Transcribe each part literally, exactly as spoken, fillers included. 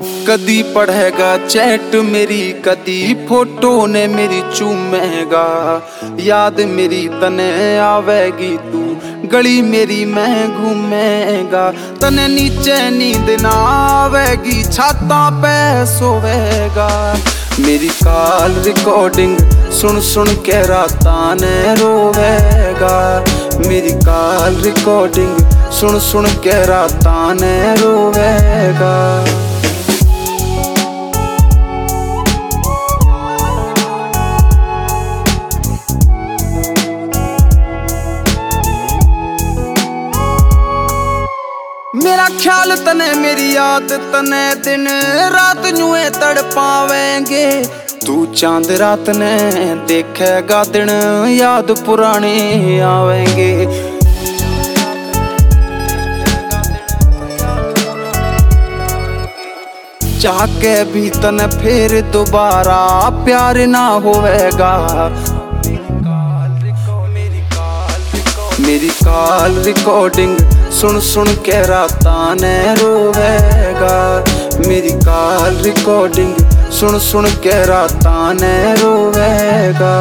कदी पढ़ेगा चैट मेरी, कदी फोटो ने मेरी चूमेगा। याद मेरी तने आवेगी तू, गली मेरी मैं घूमेगा। तने नीचे नींद ना आवेगी, छाता पे सोवेगा। मेरी कॉल रिकॉर्डिंग सुन सुन के रातां ने रोवेगा। मेरी कॉल रिकॉर्डिंग सुन सुन के रातां ने रोवेगा। मेरा ख्याल तने मेरी याद तने दिन रात न्यूए तड़पावेंगे। तू चांद रात ने देखेगा दिन याद पुराने आवेंगे। चाह के भी तने फिर दोबारा प्यार ना होवेगा। मेरी कॉल रिकॉर्डिंग सुन सुन के रातां ने रोवेगा। मेरी कॉल रिकॉर्डिंग सुन सुन के रातां ने रोवेगा।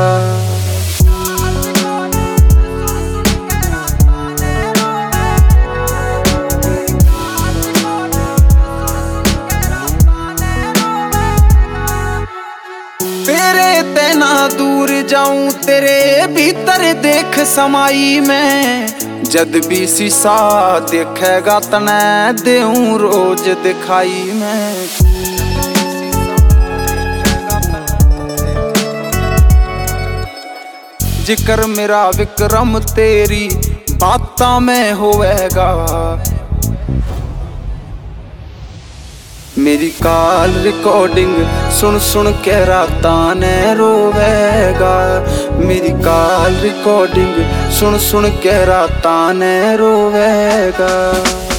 तेरे ते ना दूर जाऊं, तेरे भीतर देख समाई मैं। जद भी शीशा देखेगा तने देऊं रोज दिखाई मैं। जिक्र मेरा विक्रम तेरी बातां में होवेगा। मेरी कॉल रिकॉर्डिंग सुन सुन के रातां ने रोवेगा। मेरी कॉल रिकॉर्डिंग सुन सुन के रातां ने रोवेगा।